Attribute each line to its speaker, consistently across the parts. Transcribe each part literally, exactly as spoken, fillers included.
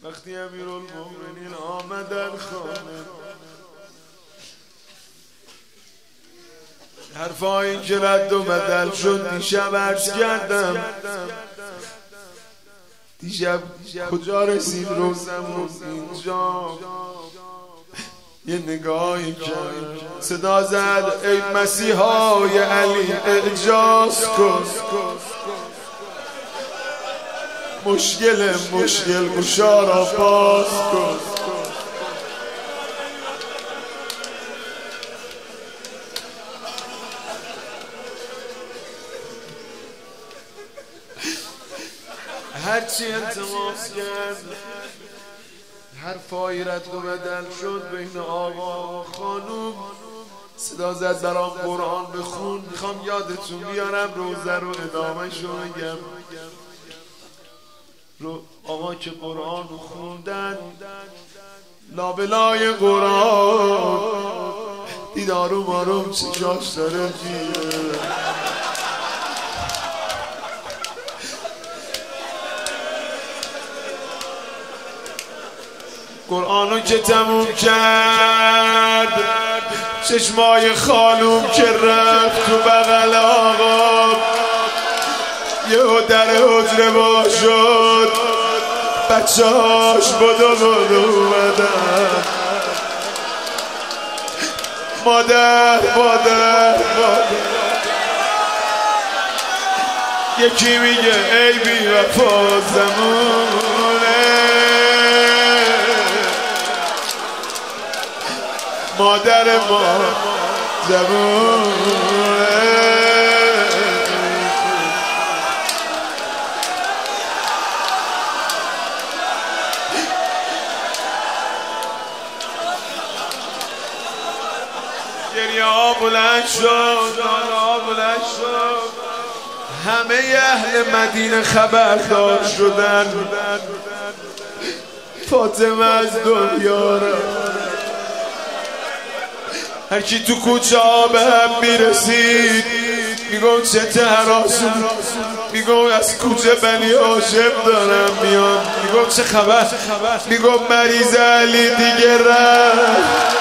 Speaker 1: وقتی امیرالمومنین آمدن خانه، حرفایی که رد و بدل شد دیشب عرض کردم. دیشب کجا رسید روزمون؟ اینجا یه نگاهی کرد، صدا زد ای مسیحای علی اعجاز کن، مشکل مشکل گشا را باز کن. هرچی التماس کرد، حرفایی رد و بدل شد بین آقا و خانوم. صدا زد برام قرآن بخون، میخوام یادتون بیارم روزه رو ادامه شو بگم. رو آقا که قرآن رو خوندن، لابلای قرآن دید آروم آروم چشاش داره میره. قرآنو که تموم کرد، چشمای خانوم که رفت تو بغل آقا، یهو در حجره با شد، بچه هاش بدو بدو اومدن. مادر مادر مادر، یکی میگه ای بی وفا زمونه، مادر ما زمونه. گریه ها بلند شد، ناله ها بلند شد، همه اهل مدینه خبردار شدن. فاطمه از دنیا رفت. هر کی تو کوچه ها به هم میرسید میگم چه تهراسون، میگم از کوچه بنی هاشم دارم میان، میگم چه خبر، میگم مریض علی دیگه رفت.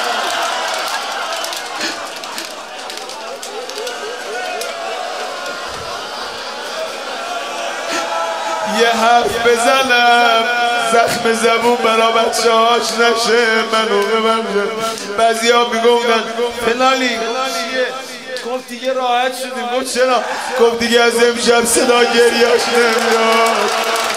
Speaker 1: یه حرف بزنم زخم زبون برا بچه هاش نشه، منو ببرم. بعضی ها میگوندن فلالی گفت دیگه راحت شدیم. گفت چرا؟ گفت دیگه از امشب صدا گریاش نمیاد.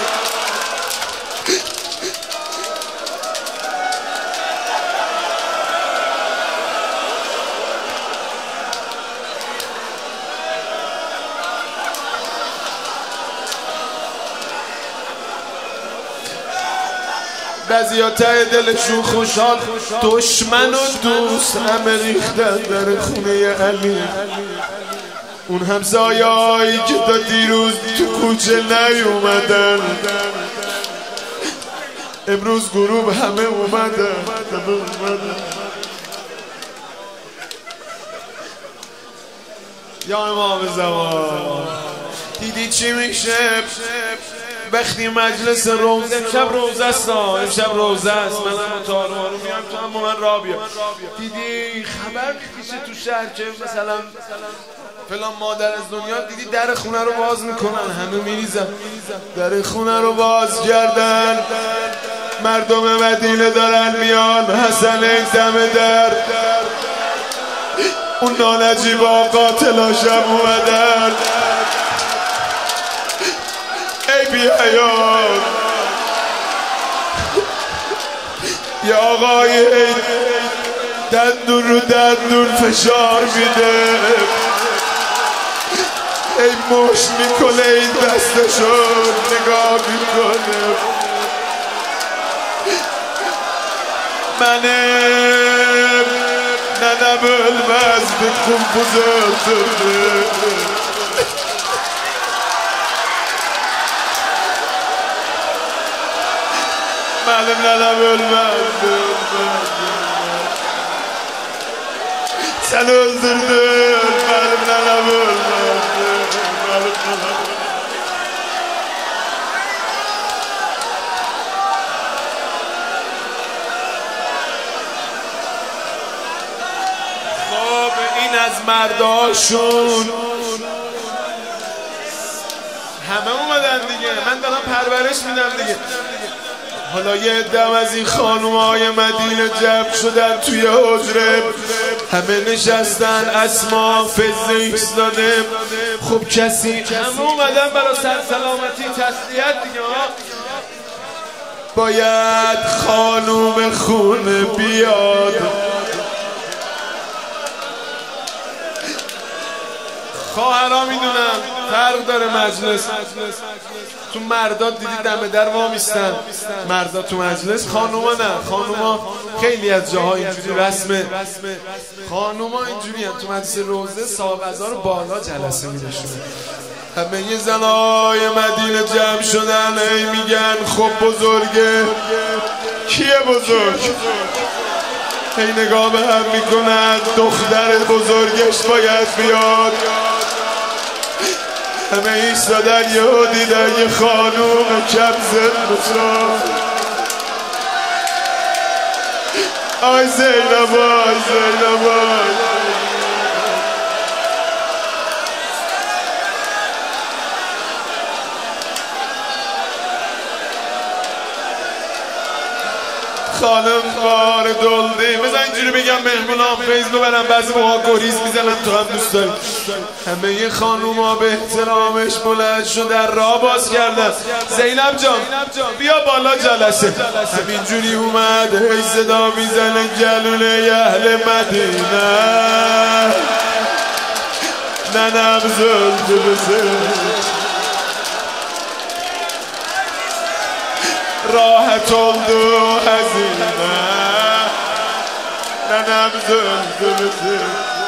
Speaker 1: بعضی ها ته دلشون خوشحال، دشمن و دوست همه ریختن در خونه علی. اون همسایه‌هایی که تا دیروز تو کوچه نیومدن، امروز غروب همه اومدن. یا امام زمان، دیدی چی میشه وقتی مجلس روزه؟ امشب روزه است، امشب روزه است. منم تارو رو میام تو هم با من را بیا. دیدی خبر میشه تو شهر که مثلا فلان مادر از دنیا، دیدی در خونه رو باز میکنن، همه میریزن. در خونه رو باز کردن، مردم مدینه دارن میان. حسن دم در، اون نانجیبا قاتلاشم اومدن. ای بی حیات، یه آقای دندون رو دندون فشار میده، ای مش میکنه این دستشو نگاه میکنه. منم ننم المز بکن بزرده، معلم ننم المز sen öldürdün benim nenem ölmedi, benim nenem. مرداشون همه اومدن دیگه، من دارم پرورش میدم دیگه. حالا یه دم از این خانومای مدینه جمع شدن توی حجره، همه نشستن، اسما فزه ایستاده. خب کسی همه اومدن برای سلامتی تسلیت دیگه. باید خانوم خونه بیاد، خواهرها میدونم فرق داره مجلس. تو مردا دیدی دم در وامیستن، مردا تو مجلس، خانوما نه. خانوما خیلی از جاها اینجوری رسمه، خانوما اینجوری هم تو مجلس روزه صاحب عزا رو بالا جلسه می‌نشونه. همه یه زنای مدینه جمع شدن، ای میگن خب بزرگه. کیه بزرگ؟ هی نگاه به هم میکنن، دختر بزرگش باید بیاد. همه ایستادن، یهو دیدن یه خانوم کم سن آی زینب، آی زینب، خانم بار دلدی. بزن اینجوری بگم مهمونام فیض ببرم، بعضی موقع گریز میزنم، تو هم دوست داری. همه یه خانوم ها به احترامش بلند شدن، راه باز کردن. زینب جان بیا بالا جلسه. همینجوری اومد، هی صدا میزنه گلوله اهل مدینه، ننم زلده بزن راحت اولد و هزینه، ننم زلده بزن.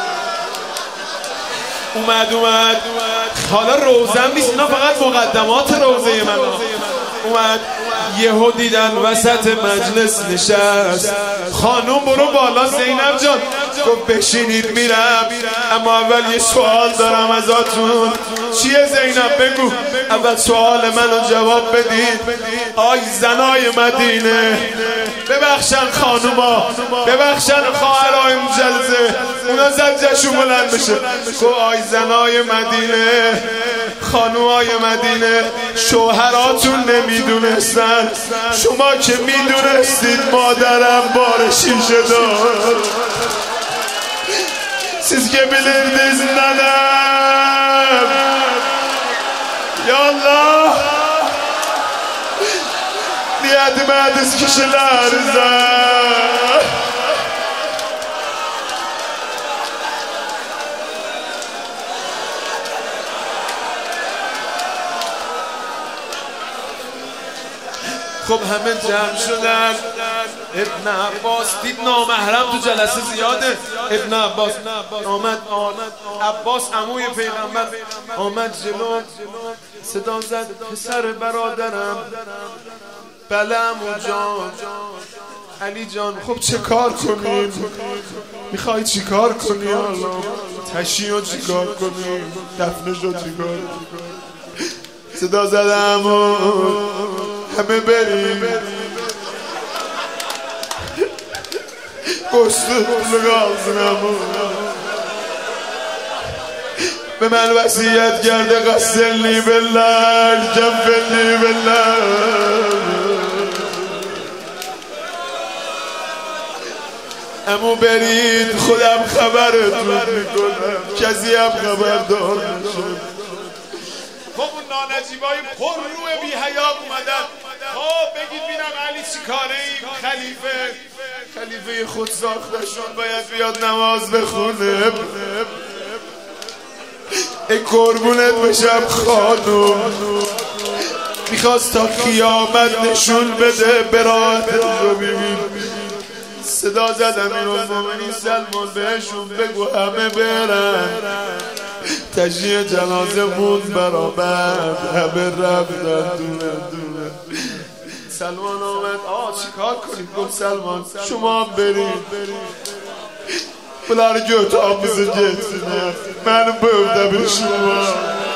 Speaker 1: اومد اومد حالا روزم نیست، اینا فقط مقدمات روزه من. اومد یهو دیدن وسط مجلس نشست. خانوم برو بالا زینب جان. گفت بشینید میرم، اما اول یه سوال دارم ازتون. چیه زینب بگو؟ اول سوال منو جواب بدید. آی زنای مدینه، ببخشن خانوما، ببخشن خواهرای مجلسه، اونا زجشون بلند بشه. گفت آی زنای مدینه، خانوهای مدینه، شوهراتون نمیدونستن، شما که میدونستید مادرم بار شیشه دار. Siz que bilirdiniz nenem. Ya Allah, niye demediniz kişilerinize? خب همه جمع شدن. ابن عباس دید نامحرم تو جلسه زیاده. ابن عباس آمد، عباس عموی پیغمبر آمد جلو، صدا زد پسر برادرم. بله عمو جان. علی جان خب چه کار کنیم؟ میخوای چی کار کنی؟ الله تشییع چی کار کنیم؟ دفنشو چی کار کنیم؟ صدا زدم و همه بریم قصد لغازنم به من وصیت کرده غسلنی بالله کفنی بالله. امو برید خودم خبرتون میکنم، کسی هم خبردار نشد. خب اون نانجیبای پر روی بی حیا اومدن. خب بگید بینم علی چی کاره این خلیفه؟ خلیفه خود ساختشون باید بیاد نماز بخونه. ای قربونت بشم خانوم، میخواست تا قیامت نشون بده براحت رو ببین. صدا زدم این المومنین سلمان بهشون بگو همه برن. تشییع جنازه بود برابر، همه رفتن دونه دونه. سلمان آمد آه چی کار کنید؟ گفت سلمان شما هم برید. Bunları götürümüzü geçsinler. Benim bu evde bir işim var.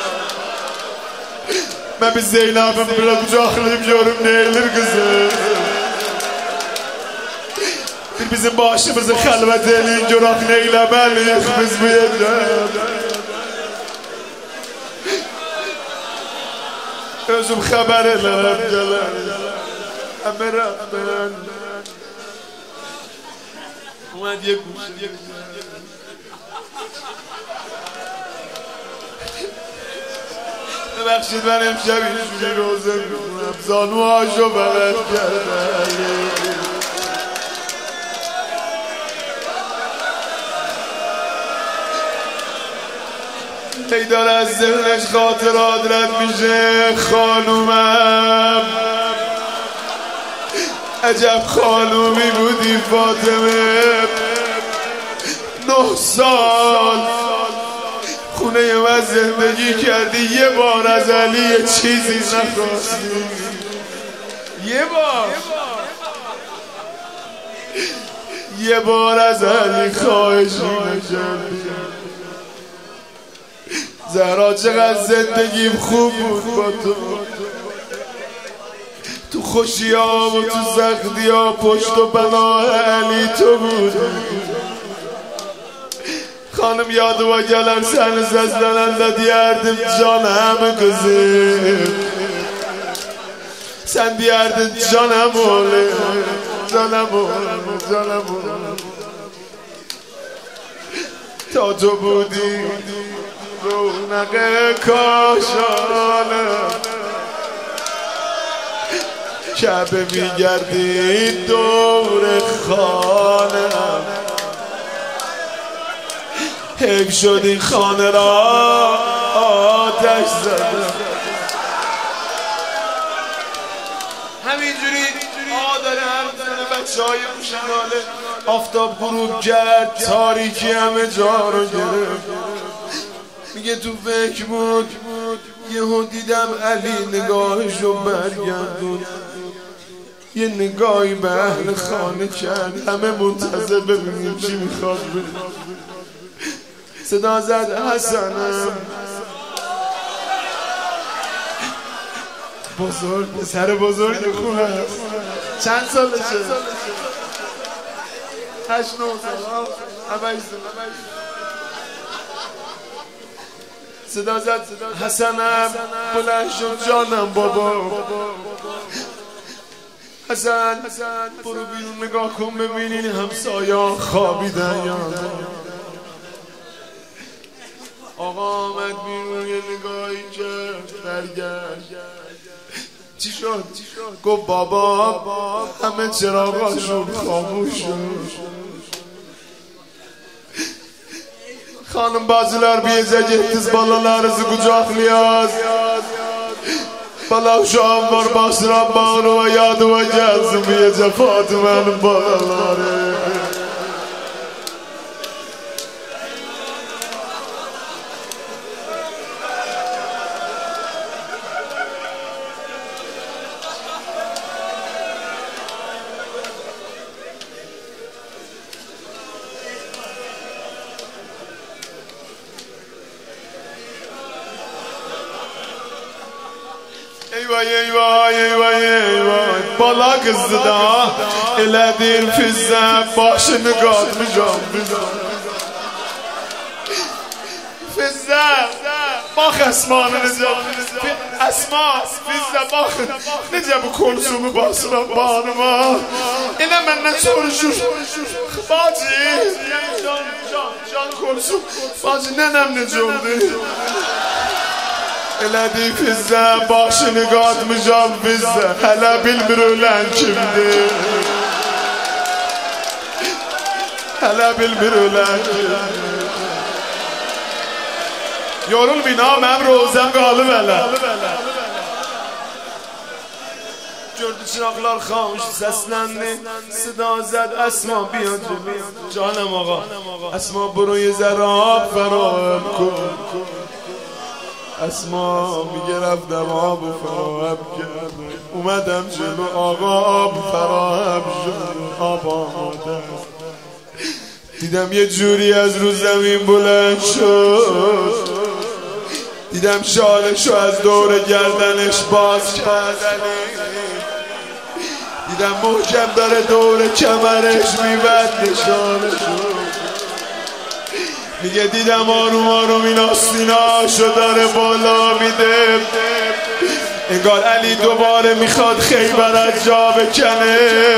Speaker 1: Ben bir Zeynep'im bile kucaklayıp yorum neylir kızım. Bir bizim başımızı xəlvət eləyin, günah neyləməliyik biz bu yerdə. Özüm xəbər elərəm gələm, əmərəm mən. اومد یه گوشه ببخشید من امشب اینجوری روزه میکنم زانوهاشو بغل کردم ای داره از ذهنش خاطرات رد میشه خانومم عجب خانومی بودی فاطمه نه سال خونه من زندگی کردی یه بار از علی یه چیزی نخواستی یه بار یه بار از علی خواهشی نکردی زهرا چقدر زندگیم خوب بود با تو تو خوشی ها و تو سختی ها پشت و پناه علی تو بود خانم yadıma gelen seni seslenende diyerdim canım kızım sen diyerdin canım oğlum canım oğlum canım oğlum ta tu budi رونق کاشانم شب میگردی دور خانم حیف شد این خانه را آتش زدم همینجوری آه داره هم زنه بچه های موشناله آفتاب غروب کرد تاریکی همه جا رو گرفت میگه تو فکر بود یهو دیدم علی نگاهشو برگردون یه نگاهی به اهل خانه کرد همه منتظر ببینیم چی میخواد بگه صدا زد حسنم بزرگ پسر بزرگ خونه هست چند سالشه؟ هشت نو سال همه صدا زد حسنم بلند شد جانم بابا حسن برو بیرون نگاه کن ببینین همسایه‌ها خوابیدن یا آقا آمد بیرون یه نگاهی کرد برگشت چی شد؟ گفت بابا همه چراغاشون خاموش شد Hanım bacılar bizecektiniz balalarınızı kucaklayaz Bala uşağım var başıram bağrıma yadıma gelsin Biyece Fatime'nin balaları Eyvah eyvah eyvah eyvah Bala kızdı da Elədin Fizzə Başını qatmışam Fizzə Bax Əsmanı necə Əsma Fizzə baxın Necə bu kolsumu basıram bağrıma Elə məndən soruşur Bacı Can can can kolsum Bacı nənəm necə oldu Elədi Fizzə, başını qatmışam Fizzə Hələ bilmir ölən kimdir Hələ bilmir ölən kimdir Yorulmayın ha, mənim rozəm qalıb hələ Gördü çıraqlar xamış səsləndi Sıda zəd Əsma biyancı Canım ağa Əsma burayı zərab fərab kن اسما میگه رفتم آب فراهم کردم اومدم جلو آقا آب فراهم شد آب آماده دیدم یه جوری از رو زمین بلند شد دیدم شالشو از دور گردنش باز کرد دیدم محکم داره دور کمرش میبند نشانشو، میگه دیدم آروم آروم این آستیناشو داره بالا میده، انگار علی دوباره میخواد خیبر از جا بکنه.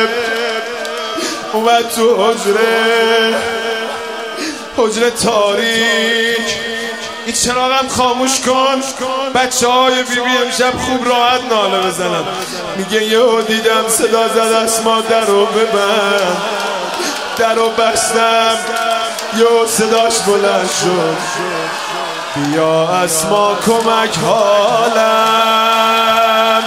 Speaker 1: اومد تو حجره، حجره تاریک، این چراغم خاموش کن، بچه های بی بی امشب خوب راحت ناله بزنم. میگه یهو دیدم صدا زد اسما درو ببند، درو بستم، یهو صداش بلند شد بیا اسما کمک حالم،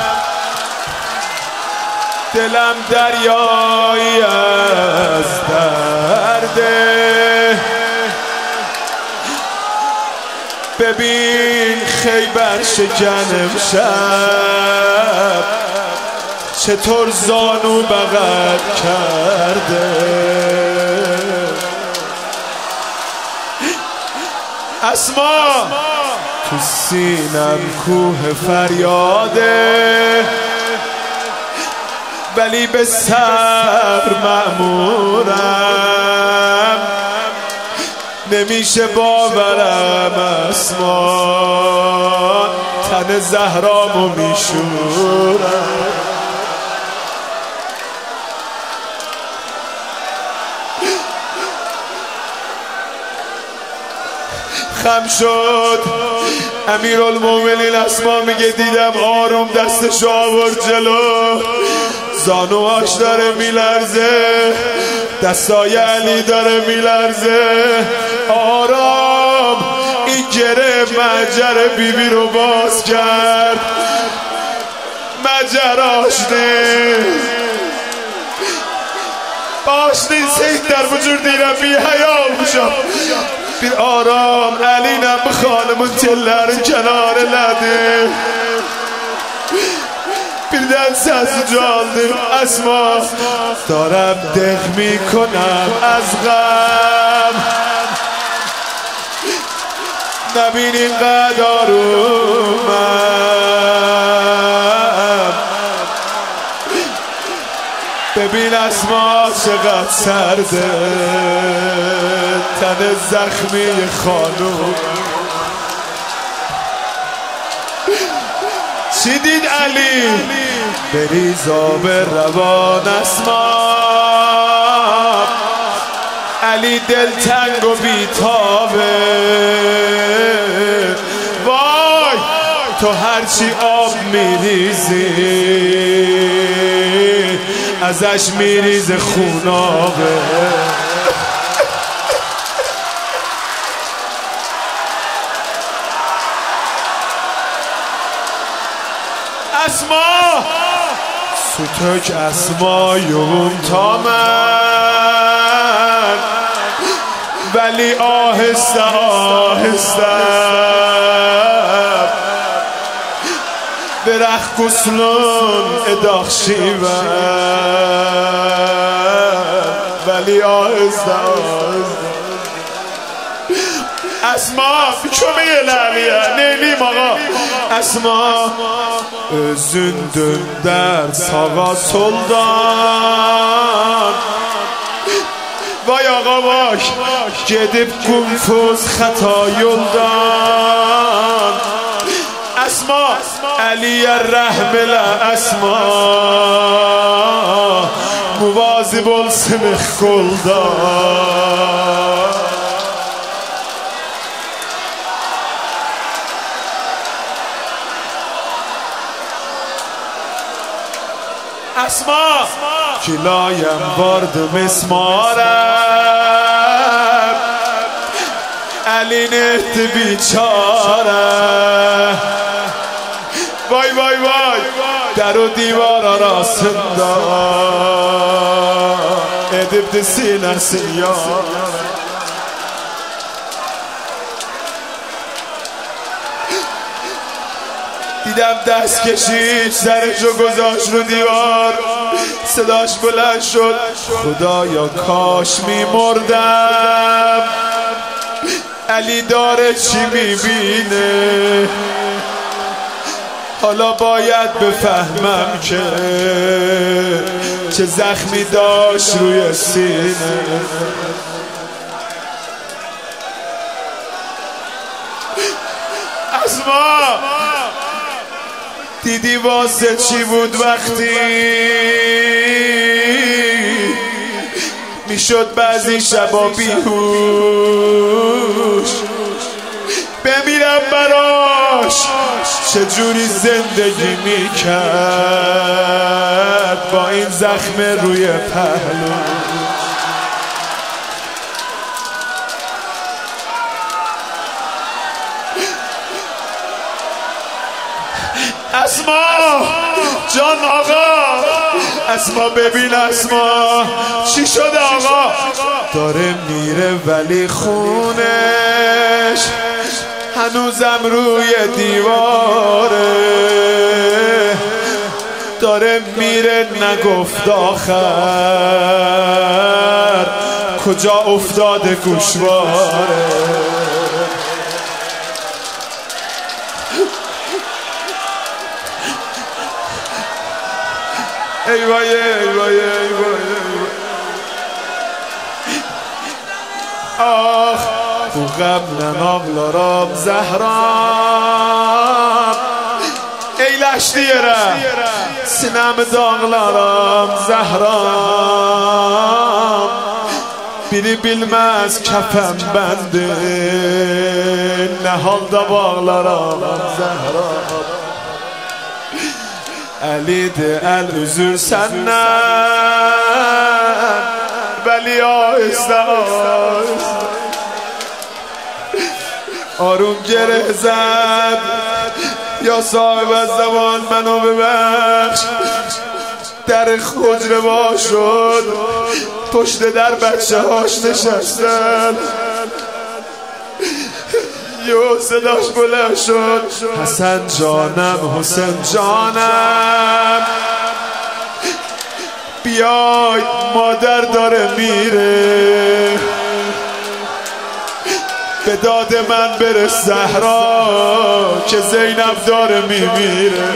Speaker 1: دلم دریایی از درده، ببین خیبر شکن امشب چطور زانو بغل کرده. اسما تو سینم کوه فریاده، ولی به صبر مأمورم، نمیشه باورم اسما تن زهرامو میشورم. خم شد امیرالمومنین اسما میگه دیدم آروم دستشو آورد جلو، زانوهاش داره میلرزه، دستای علی داره میلرزه، آرام این گره مجر بیبی رو باز کرد، مجراش نیست باش نیست هیچ در وجود دیرم بی حیال بشم. bir آرام علینا به خانمون کنار لده birden sesi çaldım اسما دارم دق میکنم از غم نبین اینقدر آرومم ببین اسما چقدر سرده تن زخمی خانوم چی دید علی بریز آب روان اسما علی دلتنگ و بیتابه وای تو هرچی آب میریزی ازش میریز خونابه اسما ستک اسمایون تا من ولی آهسته آهسته برخ گسلون اداخ شیون ولی آهسته آهسته اسma kömeğe laliye neyliyim ağa Esma özündün der sağa soldan Vay ağa bak gedib kumfuz xata yoldan Esma Aliye rəhm elə Esma Muvazib olsun koldan اسما کلایم وارد مسمارم علی نهت بیچاره وای وای وای در و دیوار arasında edip de sinesi yar دیدم دست کشید سرشو گذاشت رو دیوار صداش بلند شد خدایا کاش میمردم علی داره چی میبینه حالا باید بفهمم که چه زخمی داشت روی سینه. اسما دیدی واسه چی بود وقتی میشد بعضی شبا بیهوش بمیرم براش چجوری زندگی میکرد با این زخم روی پهلو. اسما جان آقا، اسما ببین اسما چی شده آقا؟ داره میره ولی خونش هنوزم روی دیواره. داره میره نگفت آخر کجا افتاده گوشواره. ای وای ای وای ای وای آخ bu qəmlə ağlaram Zəhram eyləşdi yerə sinəmi dağlaram Zəhram. Biri bilməz kəfən bəndin nə halda bağlaram Zəhram. Əlidir əl üzür səndən vəli ahistə ahistə آروم گره زد یا صاحب از زمان منو ببخش. در حجره وا شد پشت در بچه هاش نشستن. یه صداش بلند شد حسن جانم حسین جانم بیای مادر داره میره به داد من برس زهرا که زینب داره میمیره.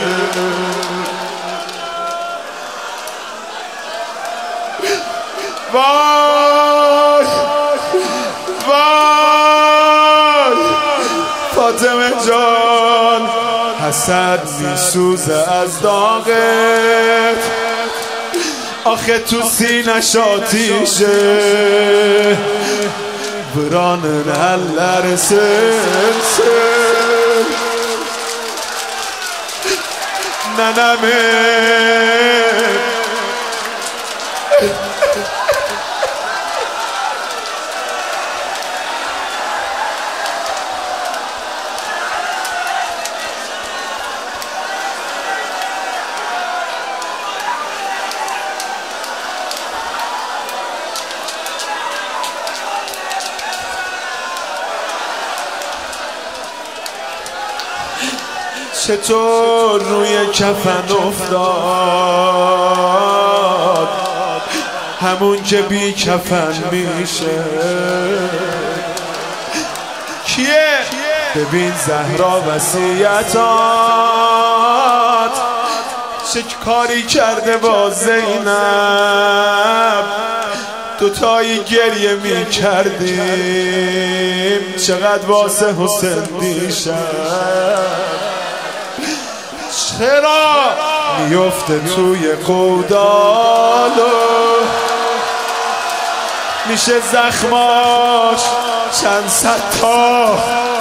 Speaker 1: وای وای فاطمه جان حسد میسوزه از داغت آخه تو سینش آتیشه buranın elleri sensın nenemin. چطور روی کفن افتاد همون که بی کفن میشه. کیه؟ ببین زهرا وصیتات چه کاری کرده با زینب. دوتایی گریه می کردیم چقدر واسه حسین دیشب. چرا میفته توی قودالو میشه زخماش چند صد تا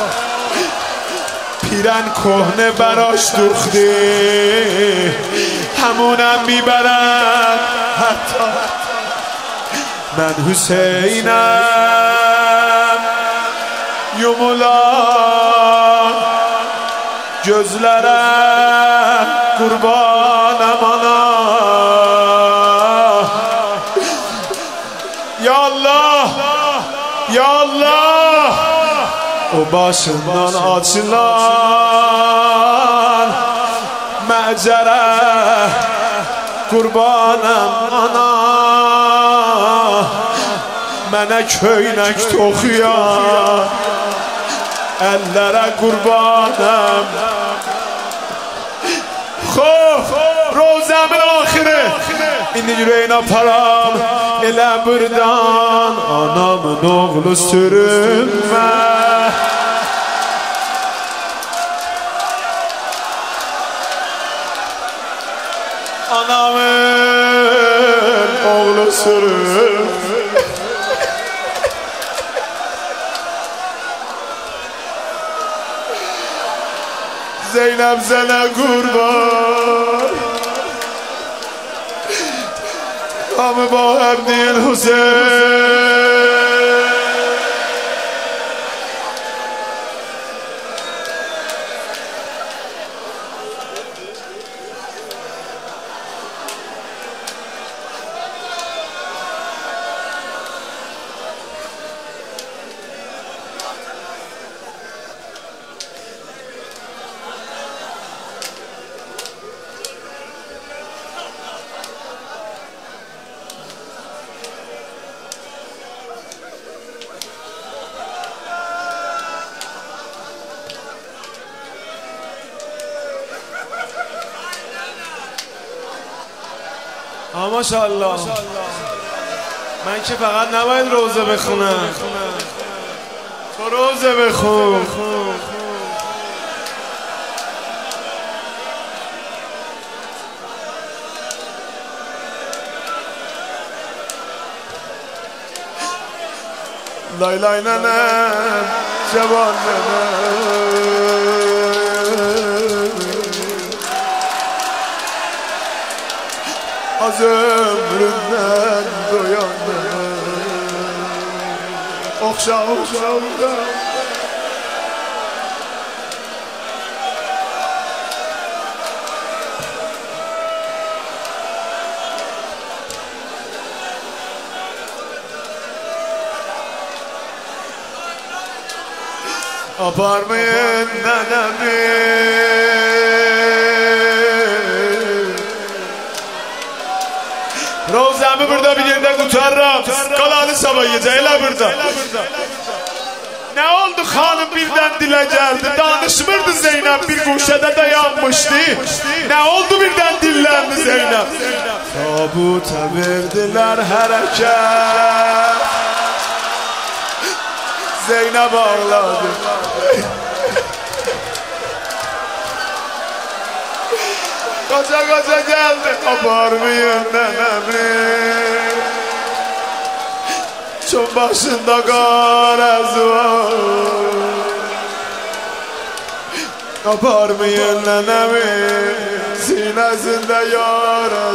Speaker 1: پیرن کهنه براش دوختی همونم میبرن حتی من حسینم یومولا gözlərəm qurbanam ana. Ya Allah, ya Allah, o başından açılan məcərə qurbanam ana. Mənə köynək toxuyan əllərə qurbanam. Rozəmin axırı İndi yüreğine param elə burdan Anamın oğlu sürünmə Anamın oğlu sürünmə Zeynep sana kurban Ama bu hep değil Hüseyin ماشاءالله من که فقط نباید روزه بخونم تو روزه بخون لای لای ننم جوان ننم Az ömründen doyandım Okşa okşa okşa Aparmayın nenemi Rozəmi burada bir yerdə qutarram Qalanı sabah gecə elə burada Nə oldu xanım birdən dilə gəldi Danışmırdı Zeynep bir quşədə dayanmışdı Nə oldu birdən dilləndi Zeynep Tabuta verdilər hərəkət Zeynep ağladı Koca koca geldi Aparmayın nenemi Çöl başında garezi var Aparmayın nenemi Sinesinde yara